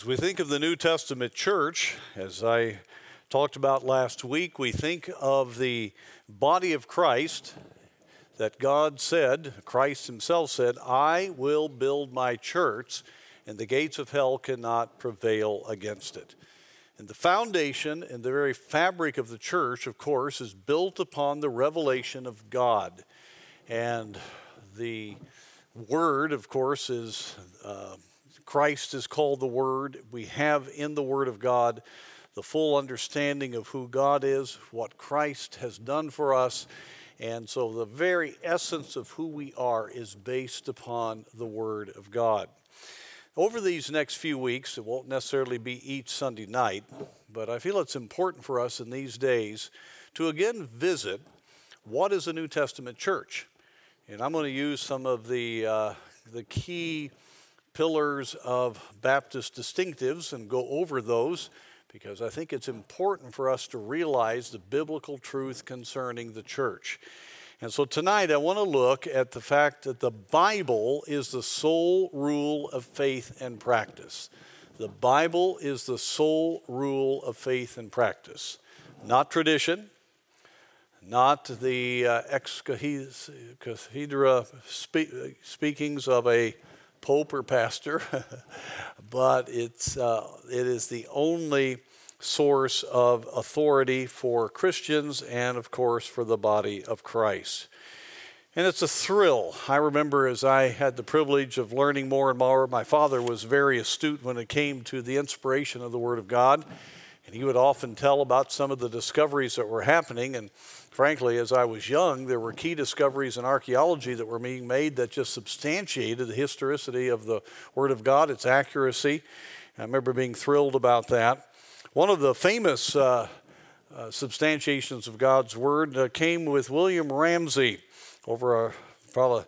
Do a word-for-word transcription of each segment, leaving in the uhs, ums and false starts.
As we think of the New Testament church, as I talked about last week, we think of the body of Christ that God said, Christ himself said, I will build my church, and the gates of hell cannot prevail against it. And the foundation and the very fabric of the church, of course, is built upon the revelation of God. And the Word, of course, is uh, Christ is called the Word. We have in the Word of God the full understanding of who God is, what Christ has done for us. And so the very essence of who we are is based upon the Word of God. Over these next few weeks, it won't necessarily be each Sunday night, but I feel it's important for us in these days to again visit what is a New Testament church. And I'm going to use some of the uh, the key pillars of Baptist distinctives and go over those because I think it's important for us to realize the biblical truth concerning the church. And so tonight I want to look at the fact that the Bible is the sole rule of faith and practice. The Bible is the sole rule of faith and practice, not tradition, not the uh, ex cathedra spe- speakings of a pope or pastor, but it's uh, it is the only source of authority for Christians and, of course, for the body of Christ. And it's a thrill. I remember as I had the privilege of learning more and more, my father was very astute when it came to the inspiration of the Word of God, and he would often tell about some of the discoveries that were happening. And frankly, as I was young, there were key discoveries in archaeology that were being made that just substantiated the historicity of the Word of God, its accuracy. I remember being thrilled about that. One of the famous uh, uh, substantiations of God's Word uh, came with William Ramsay over a, probably,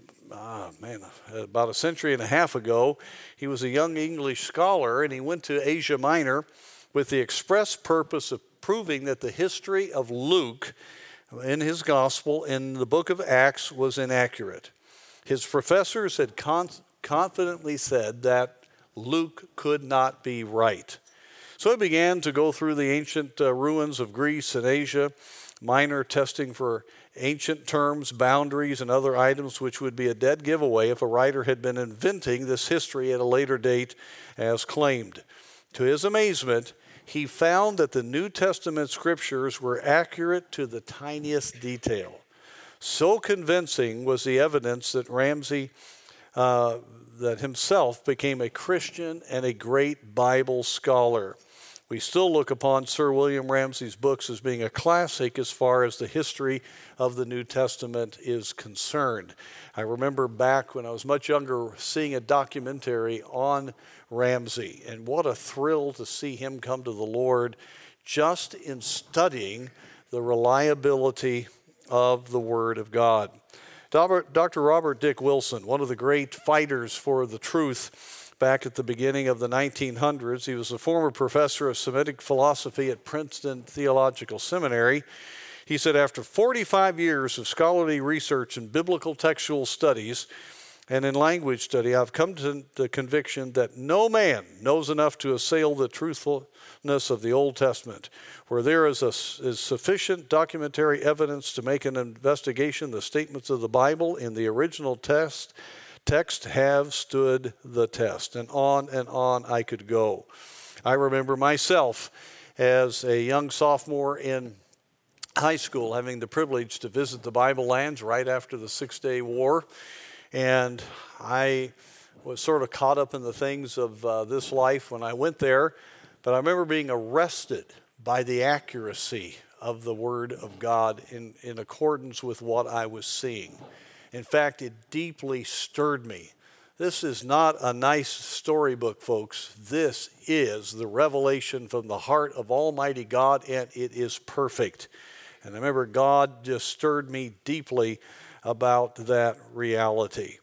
uh, man, about a century and a half ago. He was a young English scholar, and he went to Asia Minor with the express purpose of proving that the history of Luke in his gospel in the book of Acts was inaccurate. His professors had con- confidently said that Luke could not be right. So he began to go through the ancient uh, ruins of Greece and Asia Minor, testing for ancient terms, boundaries, and other items which would be a dead giveaway if a writer had been inventing this history at a later date as claimed. To his amazement, he found that the New Testament scriptures were accurate to the tiniest detail. So convincing was the evidence that Ramsay, uh, that himself became a Christian and a great Bible scholar. We still look upon Sir William Ramsay's books as being a classic as far as the history of the New Testament is concerned. I remember back when I was much younger seeing a documentary on Ramsay, and what a thrill to see him come to the Lord just in studying the reliability of the Word of God. Doctor Robert Dick Wilson, one of the great fighters for the truth back at the beginning of the nineteen hundreds, he was a former professor of Semitic philosophy at Princeton Theological Seminary. He said, after forty-five years of scholarly research in biblical textual studies and in language study, I've come to the conviction that no man knows enough to assail the truthfulness of the Old Testament. Where there is, a, is sufficient documentary evidence to make an investigation, the statements of the Bible in the original text, text have stood the test. And on and on I could go. I remember myself as a young sophomore in high school having the privilege to visit the Bible lands right after the Six-Day War. And I was sort of caught up in the things of uh, this life when I went there. But I remember being arrested by the accuracy of the Word of God in, in accordance with what I was seeing. In fact, it deeply stirred me. This is not a nice storybook, folks. This is the revelation from the heart of Almighty God, and it is perfect. And I remember God just stirred me deeply about that reality.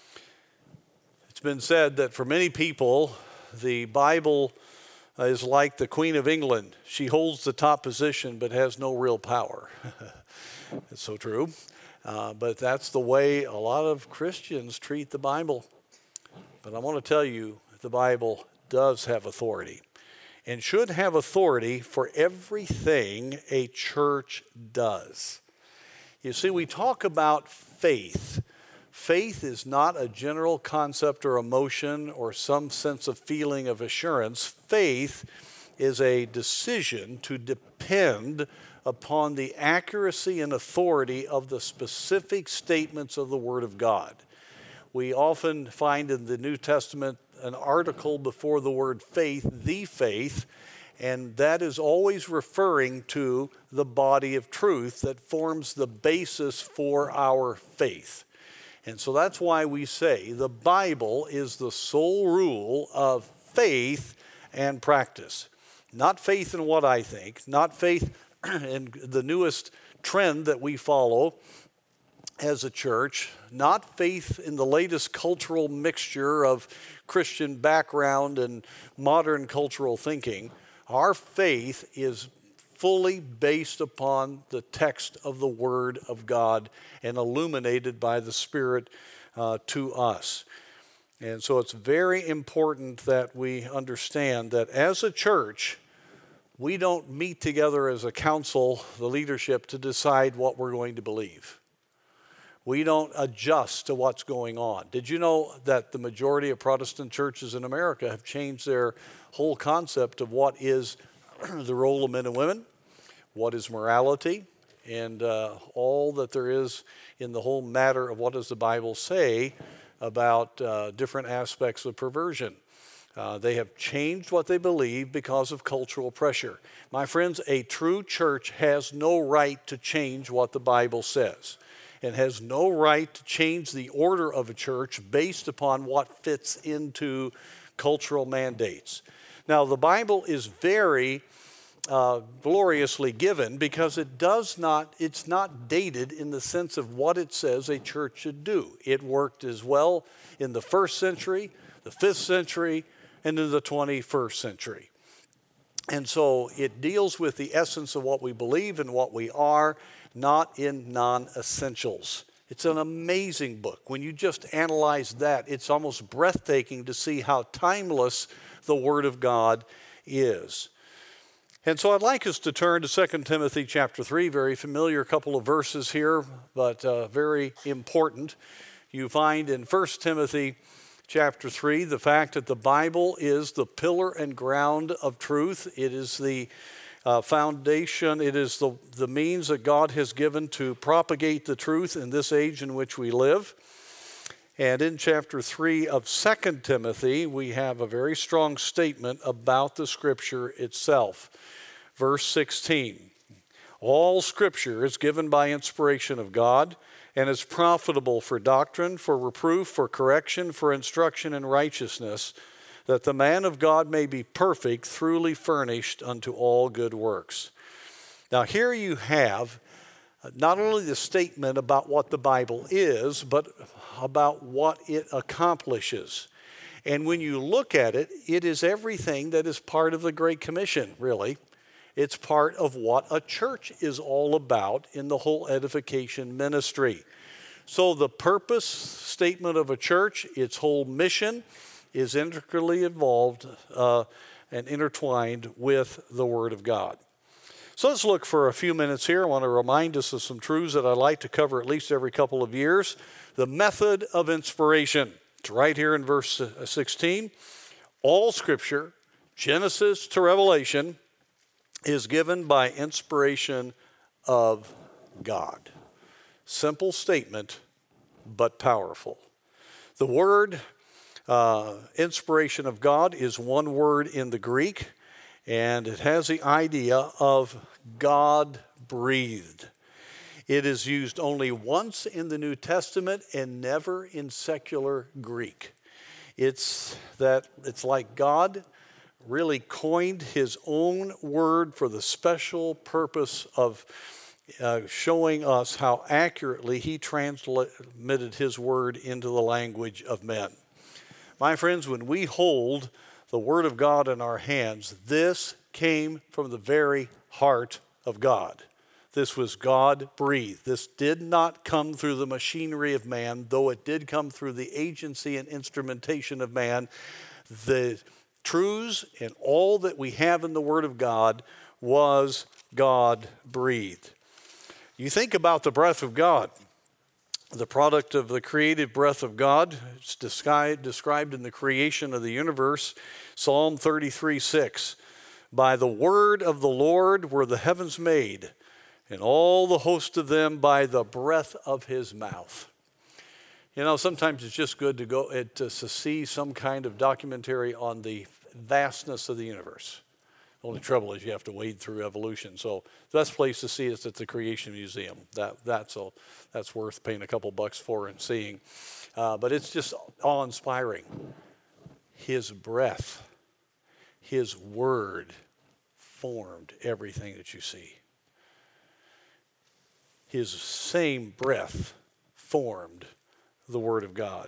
It's been said that for many people, the Bible is like the Queen of England. She holds the top position but has no real power. It's so true. Uh, but that's the way a lot of Christians treat the Bible. But I want to tell you, the Bible does have authority and should have authority for everything a church does. You see, we talk about faith. Faith is not a general concept or emotion or some sense of feeling of assurance. Faith is a decision to depend upon the accuracy and authority of the specific statements of the Word of God. We often find in the New Testament an article before the word faith, the faith, and that is always referring to the body of truth that forms the basis for our faith. And so that's why we say the Bible is the sole rule of faith and practice. Not faith in what I think, not faith in the newest trend that we follow as a church, not faith in the latest cultural mixture of Christian background and modern cultural thinking. Our faith is fully based upon the text of the Word of God and illuminated by the Spirit uh, to us. And so it's very important that we understand that as a church, we don't meet together as a council, the leadership, to decide what we're going to believe. We don't adjust to what's going on. Did you know that the majority of Protestant churches in America have changed their whole concept of what is the role of men and women, what is morality, and uh, all that there is in the whole matter of what does the Bible say about uh, different aspects of perversion. Uh, they have changed what they believe because of cultural pressure. My friends, a true church has no right to change what the Bible says, and has no right to change the order of a church based upon what fits into cultural mandates. Now, the Bible is very uh, gloriously given because it does not, it's not dated in the sense of what it says a church should do. It worked as well in the first century, the fifth century, and in the twenty-first century. And so it deals with the essence of what we believe and what we are, not in non-essentials. It's an amazing book. When you just analyze that, it's almost breathtaking to see how timeless the Word of God is. And so I'd like us to turn to Second Timothy chapter three, very familiar couple of verses here, but uh, very important. You find in First Timothy chapter three the fact that the Bible is the pillar and ground of truth. It is the Uh, foundation. It is the, the means that God has given to propagate the truth in this age in which we live. And in chapter three of Second Timothy, we have a very strong statement about the Scripture itself. Verse sixteen, all Scripture is given by inspiration of God and is profitable for doctrine, for reproof, for correction, for instruction in righteousness, that the man of God may be perfect, thoroughly furnished unto all good works. Now here you have not only the statement about what the Bible is, but about what it accomplishes. And when you look at it, it is everything that is part of the Great Commission, really. It's part of what a church is all about in the whole edification ministry. So the purpose statement of a church, its whole mission, is intricately involved uh, and intertwined with the Word of God. So let's look for a few minutes here. I want to remind us of some truths that I like to cover at least every couple of years. The method of inspiration. It's right here in verse sixteen. All Scripture, Genesis to Revelation, is given by inspiration of God. Simple statement, but powerful. The word Uh, inspiration of God is one word in the Greek, and it has the idea of God-breathed. It is used only once in the New Testament and never in secular Greek. It's that it's like God really coined his own word for the special purpose of uh, showing us how accurately he transmitted his word into the language of men. My friends, when we hold the Word of God in our hands, this came from the very heart of God. This was God-breathed. This did not come through the machinery of man, though it did come through the agency and instrumentation of man. The truths and all that we have in the Word of God was God-breathed. You think about the breath of God, the product of the creative breath of God. It's described, described in the creation of the universe. Psalm thirty-three six. By the word of the Lord were the heavens made, and all the host of them by the breath of his mouth. You know, sometimes it's just good to go to see some kind of documentary on the vastness of the universe. The only trouble is you have to wade through evolution. So the best place to see is at the Creation Museum. That, that's, a, that's worth paying a couple bucks for and seeing. Uh, but it's just awe-inspiring. His breath, his word formed everything that you see. His same breath formed the Word of God.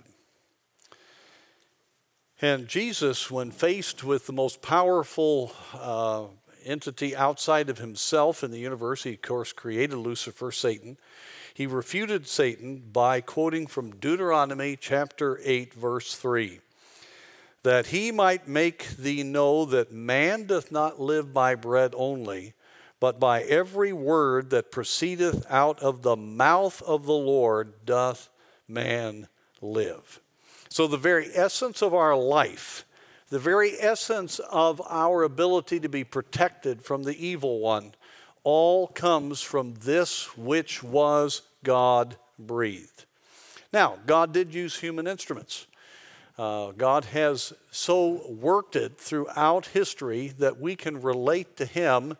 And Jesus, when faced with the most powerful uh, entity outside of himself in the universe, he of course created Lucifer, Satan. He refuted Satan by quoting from Deuteronomy chapter eight, verse three. That he might make thee know that man doth not live by bread only, but by every word that proceedeth out of the mouth of the Lord doth man live. So the very essence of our life, the very essence of our ability to be protected from the evil one, all comes from this which was God-breathed. Now, God did use human instruments. Uh, God has so worked it throughout history that we can relate to him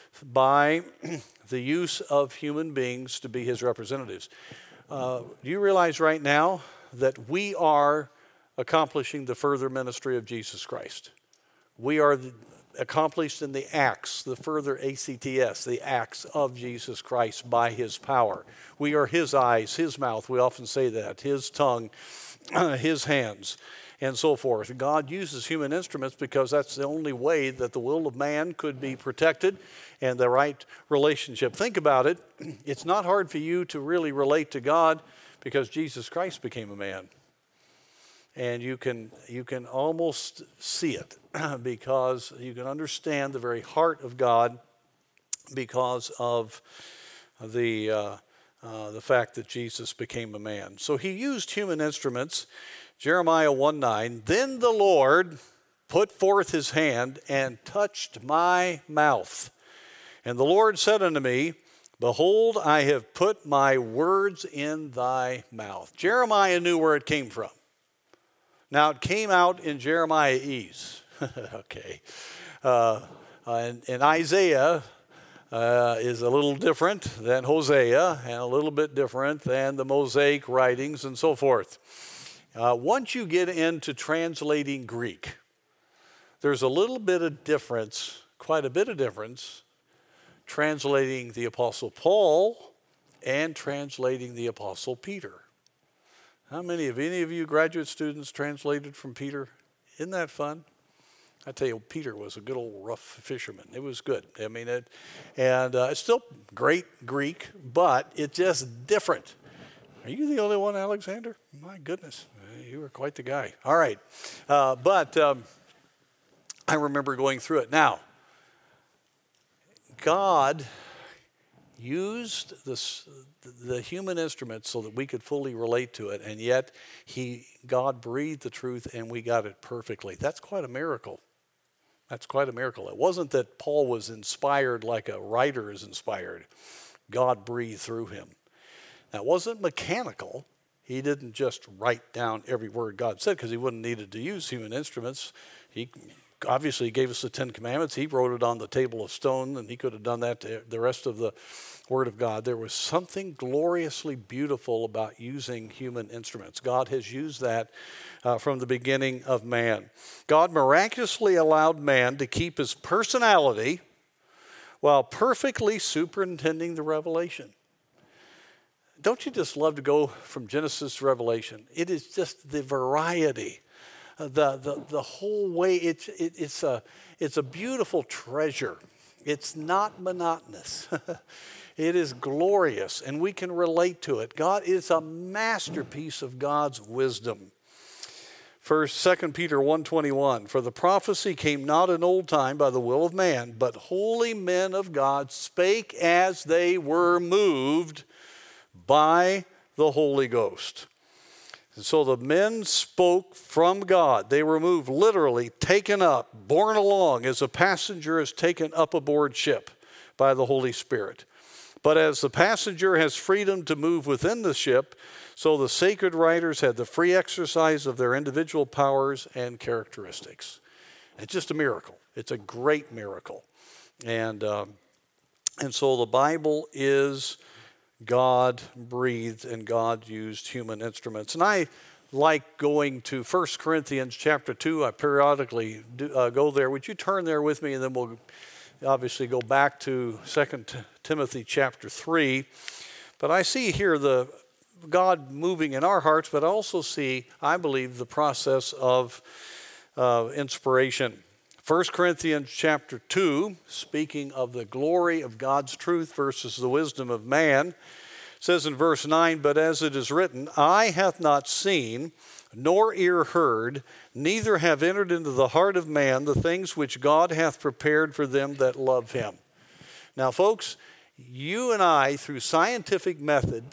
by the use of human beings to be his representatives. Uh, do you realize right now that we are accomplishing the further ministry of Jesus Christ? We are the, accomplished in the acts, the further A C T S, the acts of Jesus Christ by his power. We are his eyes, his mouth, we often say that, his tongue, his hands, and so forth. God uses human instruments because that's the only way that the will of man could be protected and the right relationship. Think about it. It's not hard for you to really relate to God because Jesus Christ became a man. And you can, you can almost see it because you can understand the very heart of God because of the, uh, uh, the fact that Jesus became a man. So he used human instruments. Jeremiah one nine, then the Lord put forth his hand and touched my mouth. And the Lord said unto me, behold, I have put my words in thy mouth. Jeremiah knew where it came from. Now, it came out in Jeremiahese. okay. Uh, and, and Isaiah uh, is a little different than Hosea and a little bit different than the Mosaic writings and so forth. Uh, once you get into translating Greek, there's a little bit of difference, quite a bit of difference, translating the Apostle Paul and translating the Apostle Peter. How many of any of you graduate students translated from Peter? Isn't that fun? I tell you, Peter was a good old rough fisherman. It was good. I mean, it, and uh, it's still great Greek, but it's just different. Are you the only one, Alexander? My goodness, you were quite the guy. All right, uh, but um, I remember going through it. Now, God used this, the human instruments so that we could fully relate to it, and yet he, God breathed the truth and we got it perfectly. That's quite a miracle. That's quite a miracle. It wasn't that Paul was inspired like a writer is inspired. God breathed through him. Now, it wasn't mechanical. He didn't just write down every word God said because he wouldn't needed to use human instruments. He obviously gave us the Ten Commandments. He wrote it on the table of stone, and he could have done that to the rest of the Word of God. There was something gloriously beautiful about using human instruments. God has used that uh, from the beginning of man. God miraculously allowed man to keep his personality while perfectly superintending the revelation. Don't you just love to go from Genesis to Revelation? It is just the variety. The, the, the whole way, it's, it, it's, a, it's a beautiful treasure. It's not monotonous. It is glorious, and we can relate to it. God is a masterpiece of God's wisdom. First, Second Peter one twenty-one, for the prophecy came not in old time by the will of man, but holy men of God spake as they were moved by the Holy Ghost. And so the men spoke from God. They were moved, literally taken up, borne along as a passenger is taken up aboard ship by the Holy Spirit. But as the passenger has freedom to move within the ship, so the sacred writers had the free exercise of their individual powers and characteristics. It's just a miracle. It's a great miracle. And, um, and so the Bible is God breathed and God used human instruments. And I like going to First Corinthians chapter two. I periodically do, uh, go there. Would you turn there with me, and then we'll obviously go back to Second Timothy chapter three. But I see here the God moving in our hearts, but I also see, I believe, the process of uh, inspiration. First Corinthians chapter two, speaking of the glory of God's truth versus the wisdom of man, says in verse nine, but as it is written, eye hath not seen, nor ear heard, neither have entered into the heart of man the things which God hath prepared for them that love him. Now, folks, you and I, through scientific method,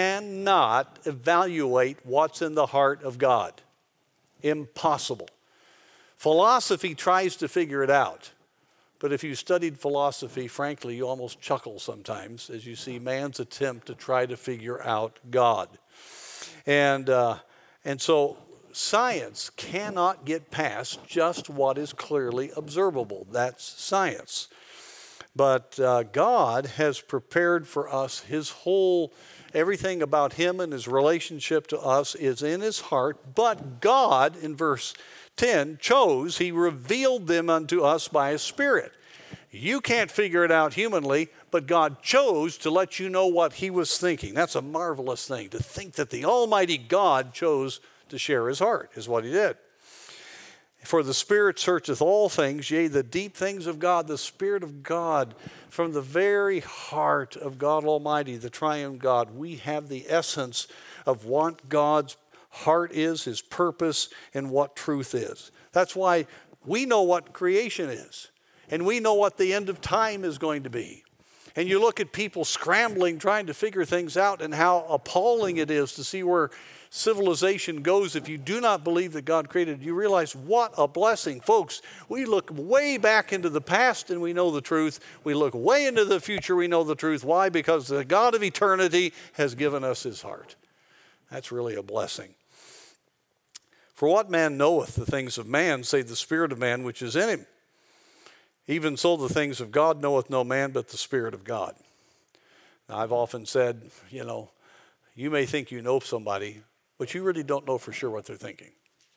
cannot evaluate what's in the heart of God. Impossible. Philosophy tries to figure it out. But if you studied philosophy, frankly, you almost chuckle sometimes as you see man's attempt to try to figure out God. And, uh, and so science cannot get past just what is clearly observable. That's science. But uh, God has prepared for us his whole, everything about him and his relationship to us is in his heart. But God, in verse ten, chose, he revealed them unto us by his Spirit. You can't figure it out humanly, but God chose to let you know what he was thinking. That's a marvelous thing, to think that the Almighty God chose to share his heart, is what he did. For the Spirit searcheth all things, yea, the deep things of God, the Spirit of God, from the very heart of God Almighty, the triune God, we have the essence of what God's heart is, his purpose, and what truth is. That's why we know what creation is, and we know what the end of time is going to be. And you look at people scrambling, trying to figure things out, and how appalling it is to see where civilization goes if you do not believe that God created. You realize what a blessing. Folks, we look way back into the past and we know the truth. We look way into the future, we know the truth. Why? Because the God of eternity has given us his heart. That's really a blessing. For what man knoweth the things of man, save the spirit of man which is in him? Even so the things of God knoweth no man but the Spirit of God. Now, I've often said, you know, you may think you know somebody, but you really don't know for sure what they're thinking.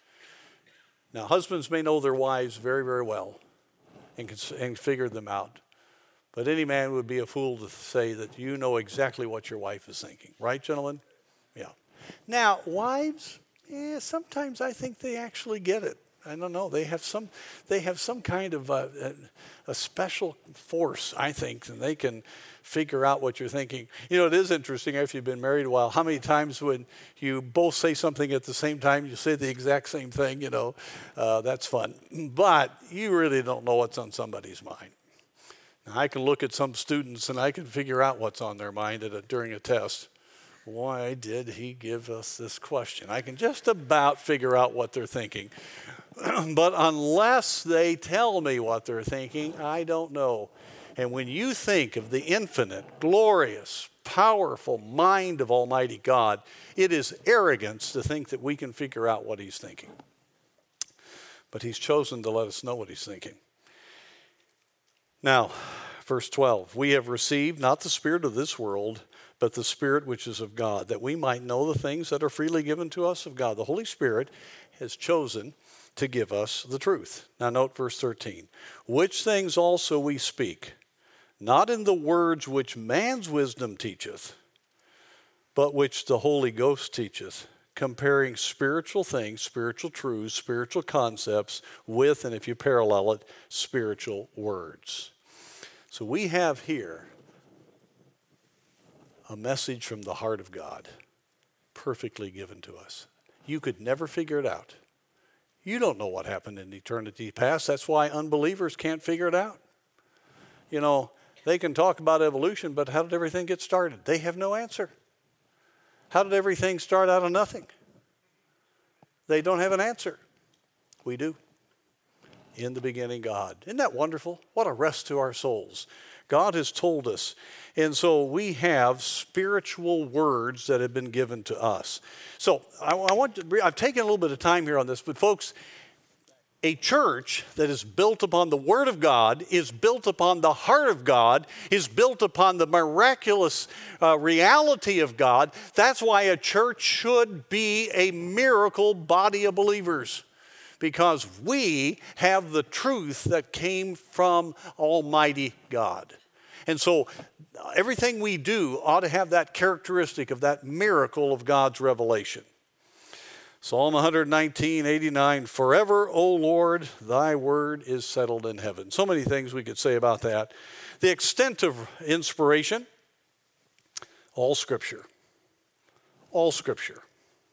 Now, husbands may know their wives very, very well and can and figure them out. But any man would be a fool to say that you know exactly what your wife is thinking. Right, gentlemen? Yeah. Now, wives, yeah, sometimes I think they actually get it. I don't know. They have some. They have some kind of a, a, a special force, I think, and they can figure out what you're thinking. You know, it is interesting after you've been married a while. How many times when you both say something at the same time, you say the exact same thing? You know, uh, that's fun. But you really don't know what's on somebody's mind. Now, I can look at some students and I can figure out what's on their mind at a, during a test. Why did he give us this question? I can just about figure out what they're thinking. But unless they tell me what they're thinking, I don't know. And when you think of the infinite, glorious, powerful mind of Almighty God, it is arrogance to think that we can figure out what he's thinking. But he's chosen to let us know what he's thinking. Now, verse twelve, we have received not the spirit of this world, but the Spirit which is of God, that we might know the things that are freely given to us of God. The Holy Spirit has chosen to give us the truth. Now note verse thirteen. Which things also we speak, not in the words which man's wisdom teacheth, but which the Holy Ghost teacheth, comparing spiritual things, spiritual truths, spiritual concepts with, and if you parallel it, spiritual words. So we have here a message from the heart of God, perfectly given to us. You could never figure it out. You don't know what happened in eternity past. That's why unbelievers can't figure it out. You know, they can talk about evolution, but how did everything get started? They have no answer. How did everything start out of nothing? They don't have an answer. We do. In the beginning, God. Isn't that wonderful? What a rest to our souls. God has told us. And so we have spiritual words that have been given to us. So I, I want to, I've taken a little bit of time here on this, but folks, a church that is built upon the Word of God, is built upon the heart of God, is built upon the miraculous uh, reality of God. That's why a church should be a miracle body of believers, because we have the truth that came from Almighty God. And so everything we do ought to have that characteristic of that miracle of God's revelation. Psalm one nineteen, eighty-nine, forever, O Lord, thy word is settled in heaven. So many things we could say about that. The extent of inspiration, all Scripture. All Scripture.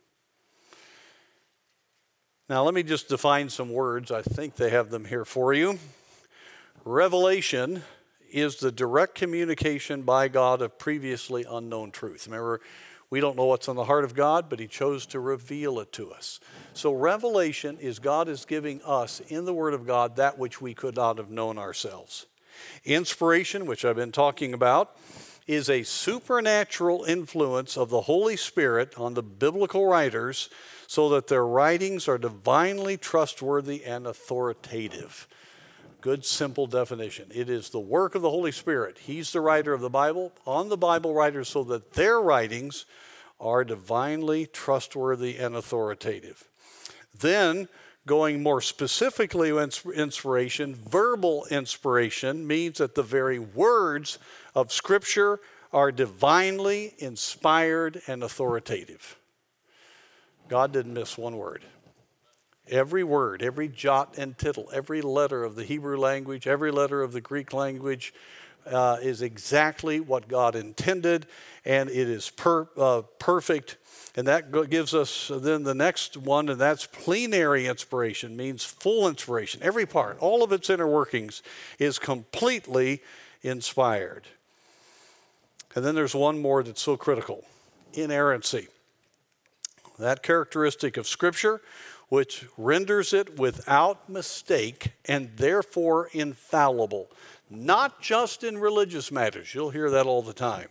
Now let me just define some words. I think they have them here for you. Revelation is the direct communication by God of previously unknown truth. Remember, we don't know what's on the heart of God, but he chose to reveal it to us. So revelation is God is giving us in the Word of God that which we could not have known ourselves. Inspiration, which I've been talking about, is a supernatural influence of the Holy Spirit on the biblical writers so that their writings are divinely trustworthy and authoritative. Good, simple definition. It is the work of the Holy Spirit. He's the writer of the Bible, on the Bible writers, so that their writings are divinely trustworthy and authoritative. Then, going more specifically to inspiration, verbal inspiration means that the very words of Scripture are divinely inspired and authoritative. God didn't miss one word. Every word, every jot and tittle, every letter of the Hebrew language, every letter of the Greek language uh, is exactly what God intended, and it is per, uh, perfect. And that gives us then the next one, and that's plenary inspiration, means full inspiration. Every part, all of its inner workings is completely inspired. And then there's one more that's so critical, inerrancy. That characteristic of Scripture, which renders it without mistake and therefore infallible. Not just in religious matters, you'll hear that all the time,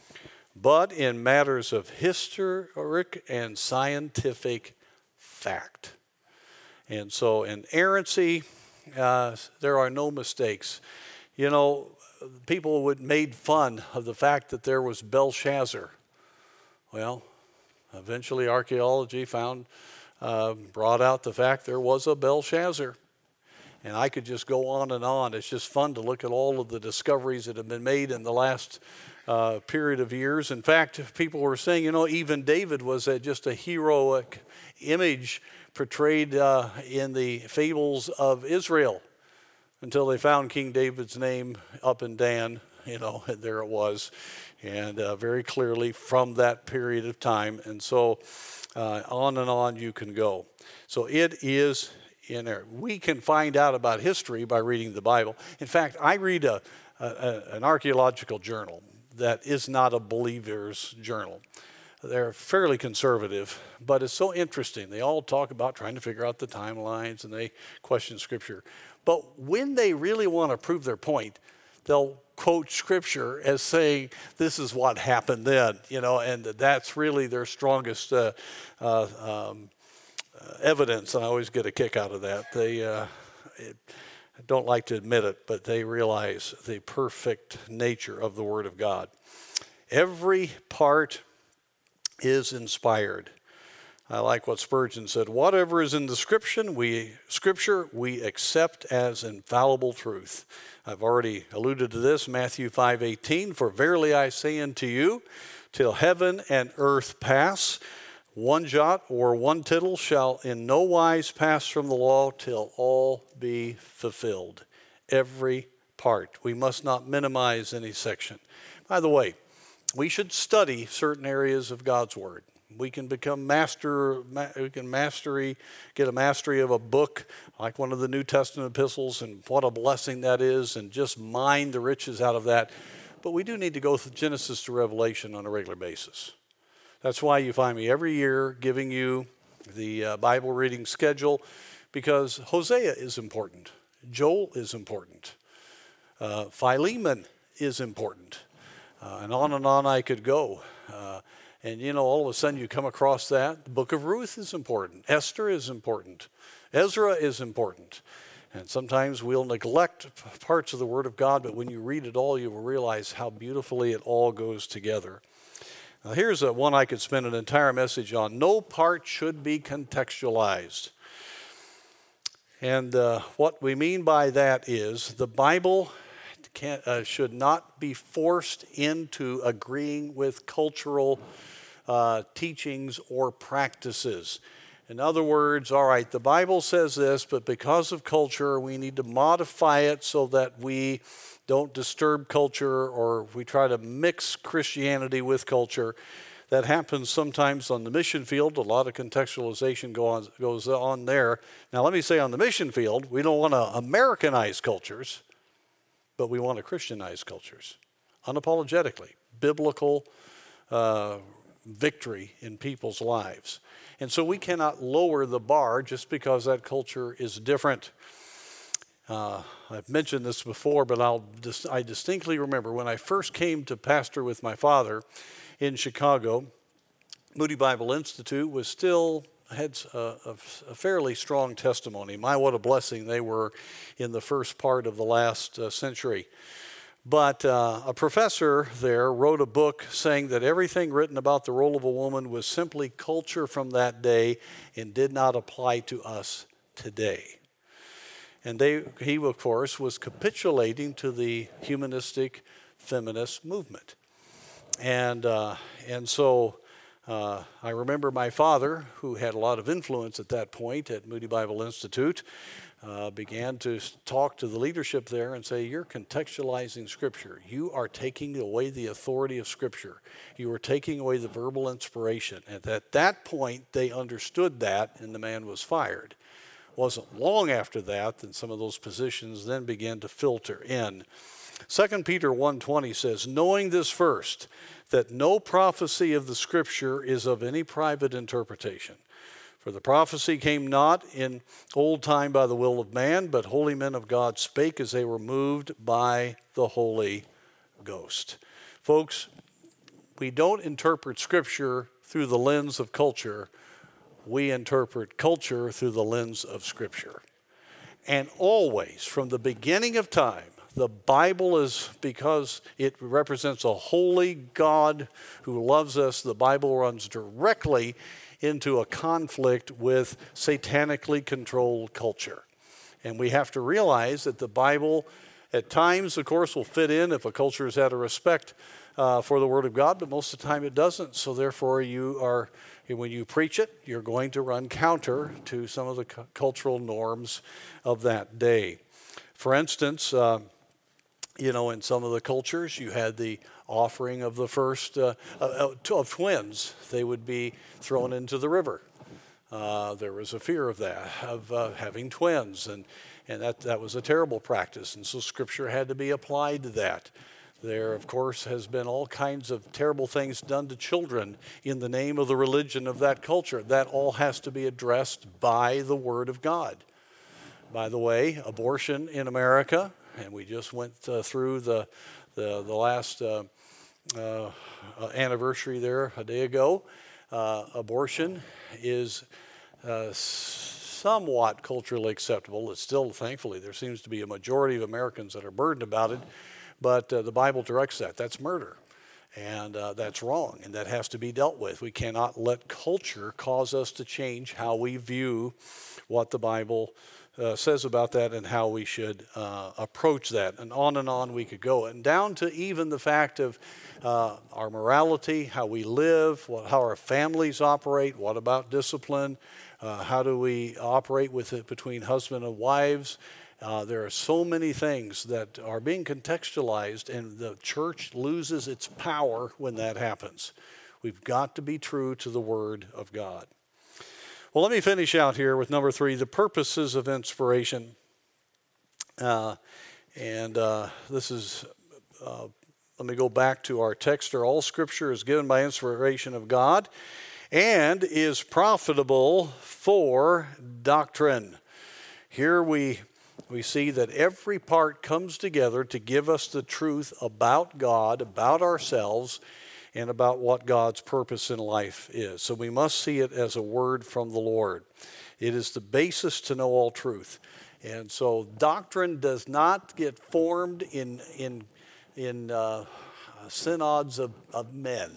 but in matters of historic and scientific fact. And so inerrancy, uh, there are no mistakes. You know, people would made fun of the fact that there was Belshazzar. Well, eventually archaeology found Uh, brought out the fact there was a Belshazzar. And I could just go on and on. It's just fun to look at all of the discoveries that have been made in the last uh, period of years. In fact, people were saying, you know, even David was a, just a heroic image portrayed uh, in the fables of Israel until they found King David's name up in Dan, you know, and there it was. And uh, very clearly from that period of time. And so Uh, on and on you can go. So it is in there. We can find out about history by reading the Bible. In fact, I read a, a, a, an archaeological journal that is not a believer's journal. They're fairly conservative, but it's so interesting. They all talk about trying to figure out the timelines, and they question Scripture. But when they really want to prove their point, they'll quote Scripture as saying, this is what happened then, you know, and that's really their strongest uh, uh, um, uh, evidence, and I always get a kick out of that. They uh, it, don't like to admit it, but they realize the perfect nature of the Word of God. Every part is inspired. I like what Spurgeon said, whatever is in the scripture, we, scripture, we accept as infallible truth. I've already alluded to this, Matthew five eighteen, for verily I say unto you, till heaven and earth pass, one jot or one tittle shall in no wise pass from the law till all be fulfilled. Every part. We must not minimize any section. By the way, we should study certain areas of God's Word. We can become master, we can mastery, get a mastery of a book like one of the New Testament epistles, and what a blessing that is, and just mine the riches out of that. But we do need to go through Genesis to Revelation on a regular basis. That's why you find me every year giving you the uh, Bible reading schedule, because Hosea is important, Joel is important, uh, Philemon is important, uh, and on and on I could go. Uh, And, you know, all of a sudden you come across that. The book of Ruth is important. Esther is important. Ezra is important. And sometimes we'll neglect parts of the Word of God, but when you read it all, you will realize how beautifully it all goes together. Now, here's a, one I could spend an entire message on. No part should be contextualized. And uh, what we mean by that is the Bible Can't, uh, should not be forced into agreeing with cultural uh, teachings or practices. In other words, all right, the Bible says this, but because of culture, we need to modify it so that we don't disturb culture, or we try to mix Christianity with culture. That happens sometimes on the mission field. A lot of contextualization go on, goes on there. Now, let me say, on the mission field, we don't want to Americanize cultures, but we want to Christianize cultures, unapologetically, biblical uh, victory in people's lives. And so we cannot lower the bar just because that culture is different. Uh, I've mentioned this before, but I'll dis- I distinctly remember when I first came to pastor with my father in Chicago, Moody Bible Institute was still had a, a, a fairly strong testimony. My, what a blessing they were in the first part of the last uh, century. But uh, a professor there wrote a book saying that everything written about the role of a woman was simply culture from that day and did not apply to us today. And they, he, of course, was capitulating to the humanistic feminist movement. And, uh, and so Uh, I remember my father, who had a lot of influence at that point at Moody Bible Institute, uh, began to talk to the leadership there and say, you're contextualizing Scripture. You are taking away the authority of Scripture. You are taking away the verbal inspiration. And at that point, they understood that, and the man was fired. It wasn't long after that that some of those positions then began to filter in. Second Peter one twenty says, knowing this first, that no prophecy of the Scripture is of any private interpretation. For the prophecy came not in old time by the will of man, but holy men of God spake as they were moved by the Holy Ghost. Folks, we don't interpret Scripture through the lens of culture. We interpret culture through the lens of Scripture. And always, from the beginning of time, the Bible is, because it represents a holy God who loves us, the Bible runs directly into a conflict with satanically controlled culture. And we have to realize that the Bible, at times, of course, will fit in if a culture has had a respect uh, for the Word of God, but most of the time it doesn't. So therefore, you are, when you preach it, you're going to run counter to some of the cu- cultural norms of that day. For instance, uh, you know, in some of the cultures, you had the offering of the first uh, uh, of twins. They would be thrown into the river. Uh, there was a fear of that, of uh, having twins, and, and that, that was a terrible practice. And so Scripture had to be applied to that. There, of course, has been all kinds of terrible things done to children in the name of the religion of that culture. That all has to be addressed by the Word of God. By the way, abortion in America, and we just went uh, through the the, the last uh, uh, anniversary there a day ago. Uh, abortion is uh, somewhat culturally acceptable. It's still, thankfully, there seems to be a majority of Americans that are burdened about it, but uh, the Bible directs that. That's murder, and uh, that's wrong, and that has to be dealt with. We cannot let culture cause us to change how we view what the Bible Uh, says about that and how we should uh, approach that. And on and on we could go. And down to even the fact of uh, our morality, how we live, what, how our families operate, what about discipline, uh, how do we operate with it between husband and wives. Uh, there are so many things that are being contextualized, and the church loses its power when that happens. We've got to be true to the Word of God. Well, let me finish out here with number three, the purposes of inspiration. Uh, and uh, this is, uh, let me go back to our text. All Scripture is given by inspiration of God and is profitable for doctrine. Here we we see that every part comes together to give us the truth about God, about ourselves, and about what God's purpose in life is. So we must see it as a word from the Lord. It is the basis to know all truth. And so doctrine does not get formed in, in, in uh, synods of, of men.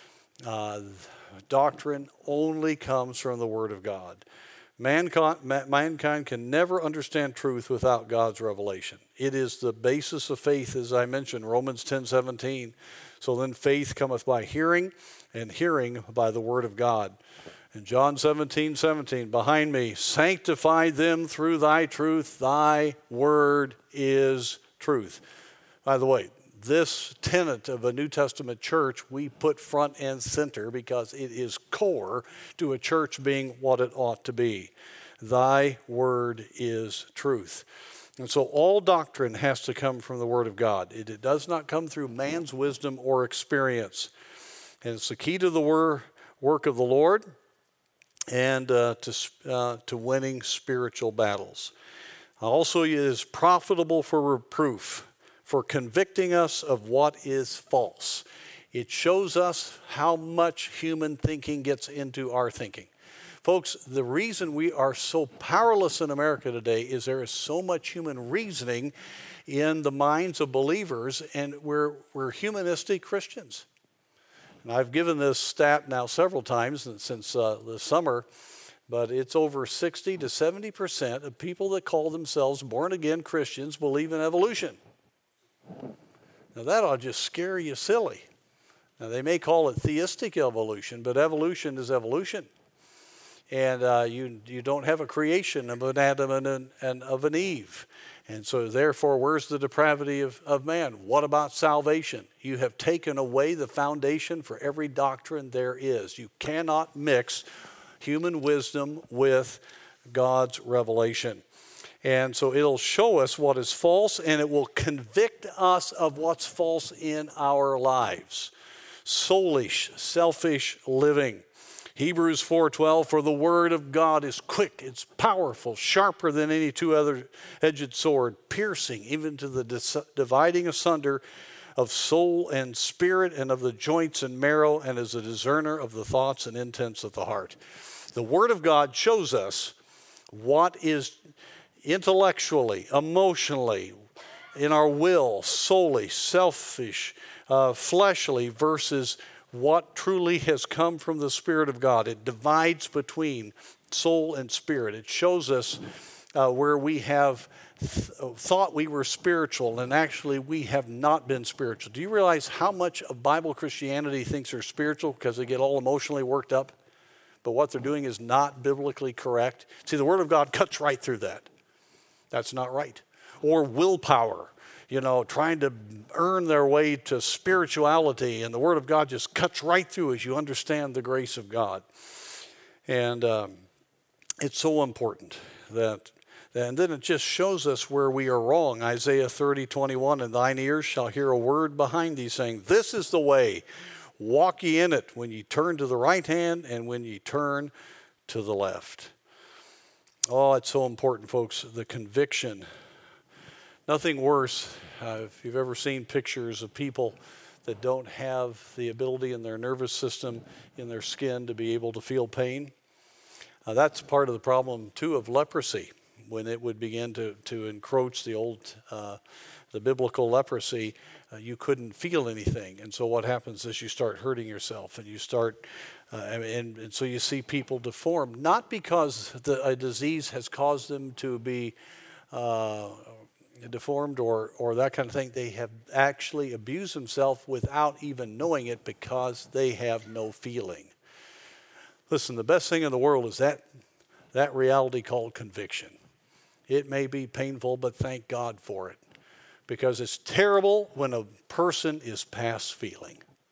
Uh, doctrine only comes from the Word of God. Mankind, mankind can never understand truth without God's revelation. It is the basis of faith, as I mentioned, Romans ten seventeen. So then faith cometh by hearing, and hearing by the word of God. And John seventeen seventeen, behind me, sanctify them through thy truth. Thy word is truth. By the way, this tenet of a New Testament church we put front and center because it is core to a church being what it ought to be. Thy word is truth. And so all doctrine has to come from the Word of God. It, it does not come through man's wisdom or experience. And it's the key to the wor- work of the Lord and uh, to, uh, to winning spiritual battles. Also, it is profitable for reproof, for convicting us of what is false. It shows us how much human thinking gets into our thinking. Folks, the reason we are so powerless in America today is there is so much human reasoning in the minds of believers, and we're, we're humanistic Christians. And I've given this stat now several times since uh, the summer, but it's over sixty to seventy percent of people that call themselves born-again Christians believe in evolution. Now that ought to just scare you silly. Now they may call it theistic evolution, but evolution is evolution. And uh, you you don't have a creation of an Adam and, an, and of an Eve. And so therefore, where's the depravity of, of man? What about salvation? You have taken away the foundation for every doctrine there is. You cannot mix human wisdom with God's revelation. And so it'll show us what is false, and it will convict us of what's false in our lives. Soulish, selfish living. Hebrews four twelve, for the word of God is quick, it's powerful, sharper than any two-edged sword, piercing even to the dis- dividing asunder of soul and spirit and of the joints and marrow, and is a discerner of the thoughts and intents of the heart. The word of God shows us what is intellectually, emotionally, in our will, solely, selfish, uh, fleshly versus what truly has come from the Spirit of God. It divides between soul and spirit. It shows us uh, where we have th- thought we were spiritual and actually we have not been spiritual. Do you realize how much of Bible Christianity thinks they're spiritual because they get all emotionally worked up? But what they're doing is not biblically correct. See, the Word of God cuts right through that. That's not right. Or willpower. You know, trying to earn their way to spirituality, and the Word of God just cuts right through as you understand the grace of God. And um, it's so important that, and then it just shows us where we are wrong. Isaiah thirty twenty-one, and thine ears shall hear a word behind thee saying, this is the way, walk ye in it, when ye turn to the right hand and when ye turn to the left. Oh, it's so important, folks, the conviction. Nothing worse, uh, if you've ever seen pictures of people that don't have the ability in their nervous system, in their skin, to be able to feel pain. Uh, that's part of the problem, too, of leprosy, when it would begin to, to encroach the old, uh, the biblical leprosy. Uh, you couldn't feel anything. And so what happens is you start hurting yourself, and you start, uh, and, and so you see people deformed, not because the, a disease has caused them to be uh, deformed or or that kind of thing. They have actually abused themselves without even knowing it because they have no feeling. Listen, the best thing in the world is that that reality called conviction. It may be painful, but thank God for it, because it's terrible when a person is past feeling.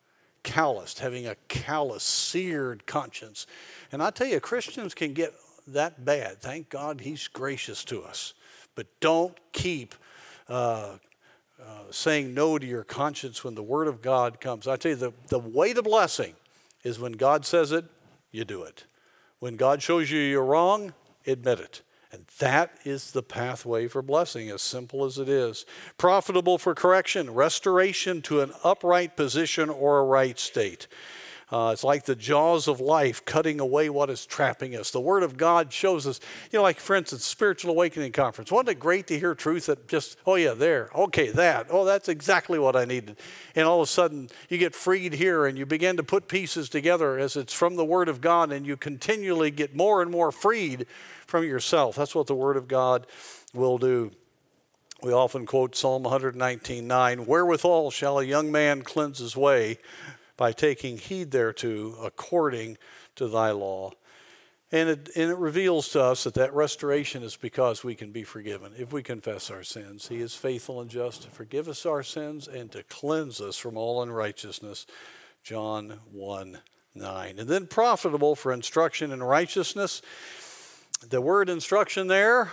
calloused, having a callous, seared conscience. And I tell you, Christians can get that bad. Thank God he's gracious to us. But don't keep uh, uh, saying no to your conscience when the word of God comes. I tell you, the, the way to blessing is when God says it, you do it. When God shows you you're wrong, admit it. And that is the pathway for blessing, as simple as it is. Profitable for correction, restoration to an upright position or a right state. Uh, it's like the jaws of life cutting away what is trapping us. The Word of God shows us, you know, like, for instance, Spiritual Awakening Conference. Wasn't it great to hear truth that just, oh, yeah, there, okay, that, oh, that's exactly what I needed. And all of a sudden, you get freed here and you begin to put pieces together as it's from the Word of God, and you continually get more and more freed from yourself. That's what the Word of God will do. We often quote Psalm one nineteen nine, wherewithal shall a young man cleanse his way? By taking heed thereto according to thy law. And it, and it reveals to us that that restoration is because we can be forgiven if we confess our sins. He is faithful and just to forgive us our sins and to cleanse us from all unrighteousness. John one nine. And then profitable for instruction in righteousness. The word instruction there,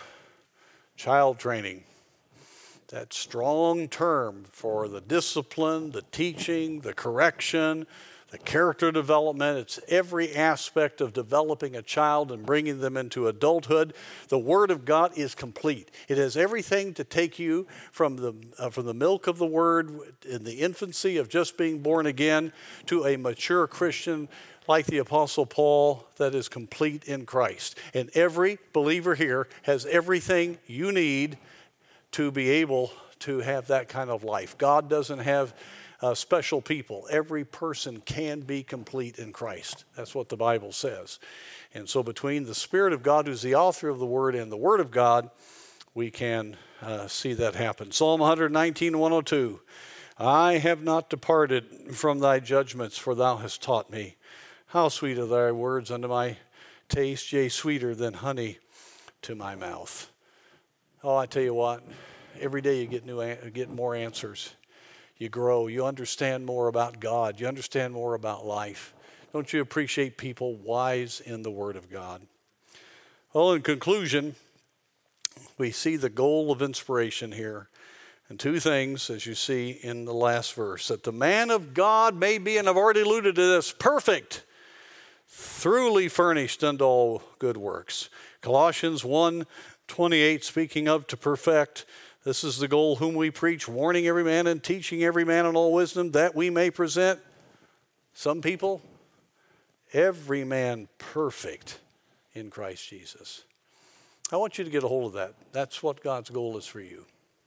child training. That strong term for the discipline, the teaching, the correction, the character development. It's every aspect of developing a child and bringing them into adulthood. The Word of God is complete. It has everything to take you from the, uh, from the milk of the Word in the infancy of just being born again to a mature Christian like the Apostle Paul that is complete in Christ. And every believer here has everything you need to be able to have that kind of life. God doesn't have uh, special people. Every person can be complete in Christ. That's what the Bible says. And so between the Spirit of God, who's the author of the Word, and the Word of God, we can uh, see that happen. Psalm one nineteen, one oh two, I have not departed from thy judgments, for thou hast taught me. How sweet are thy words unto my taste, yea, sweeter than honey to my mouth. Oh, I tell you what, every day you get new, get more answers. You grow. You understand more about God. You understand more about life. Don't you appreciate people wise in the Word of God? Well, in conclusion, we see the goal of inspiration here. And two things, as you see in the last verse, that the man of God may be, and I've already alluded to this, perfect, thoroughly furnished unto all good works. Colossians one twenty-eight, speaking of to perfect, this is the goal whom we preach, warning every man and teaching every man in all wisdom, that we may present some people, every man perfect in Christ Jesus. I want you to get a hold of that. That's what God's goal is for you.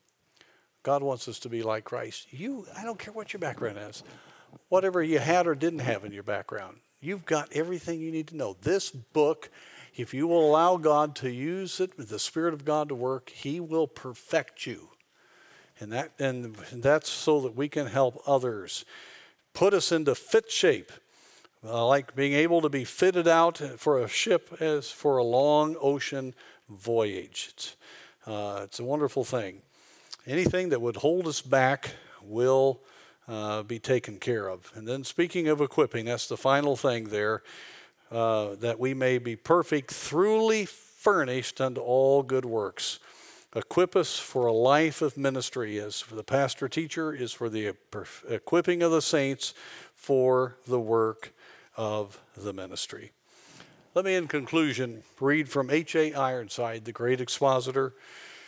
God wants us to be like Christ. You, I don't care what your background is, whatever you had or didn't have in your background, you've got everything you need to know. This book, if you will allow God to use it with the Spirit of God to work, He will perfect you. And that and that's so that we can help others. Put us into fit shape, uh, like being able to be fitted out for a ship as for a long ocean voyage. It's, uh, it's a wonderful thing. Anything that would hold us back will uh, be taken care of. And then speaking of equipping, that's the final thing there. Uh, that we may be perfect, thoroughly furnished unto all good works. Equip us for a life of ministry, as for the pastor teacher is for the equipping of the saints for the work of the ministry. Let me, in conclusion, read from H A Ironside, the great expositor,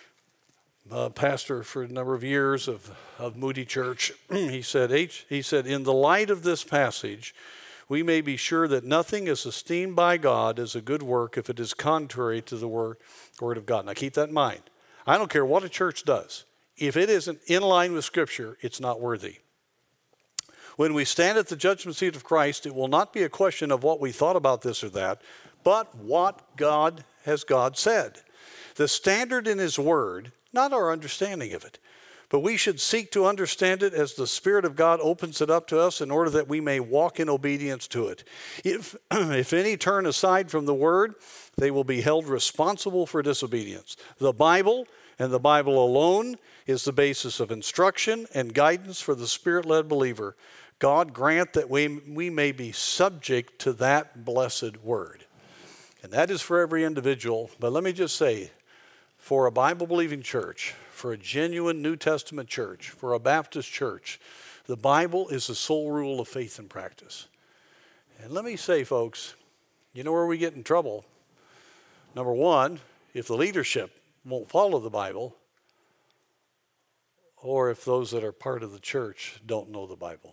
uh, pastor for a number of years of, of Moody Church. he said, H, he said, in the light of this passage, we may be sure that nothing is esteemed by God as a good work if it is contrary to the word, word of God. Now keep that in mind. I don't care what a church does. If it isn't in line with Scripture, it's not worthy. When we stand at the judgment seat of Christ, it will not be a question of what we thought about this or that, but what God has God said. The standard in His Word, not our understanding of it. But we should seek to understand it as the Spirit of God opens it up to us in order that we may walk in obedience to it. If, if any turn aside from the Word, they will be held responsible for disobedience. The Bible, and the Bible alone, is the basis of instruction and guidance for the Spirit-led believer. God grant that we, we may be subject to that blessed word. And that is for every individual. But let me just say, for a Bible-believing church, for a genuine New Testament church, for a Baptist church, the Bible is the sole rule of faith and practice. And let me say, folks, you know where we get in trouble? Number one, if the leadership won't follow the Bible, or if those that are part of the church don't know the Bible.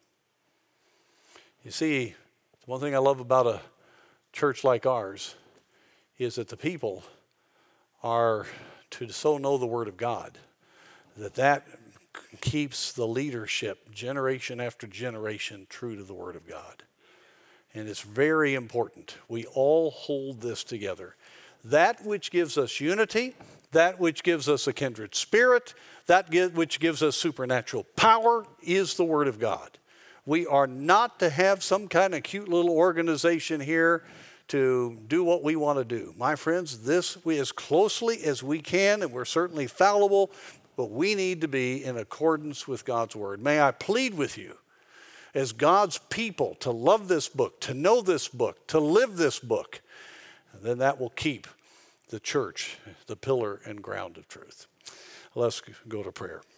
You see, one thing I love about a church like ours is that the people are to so know the Word of God that that keeps the leadership generation after generation true to the Word of God. And it's very important. We all hold this together. That which gives us unity, that which gives us a kindred spirit, that which gives us supernatural power is the Word of God. We are not to have some kind of cute little organization here to do what we want to do. My friends, this we as closely as we can, and we're certainly fallible, but we need to be in accordance with God's Word. May I plead with you as God's people to love this book, to know this book, to live this book. And then that will keep the church the pillar and ground of truth. Let's go to prayer.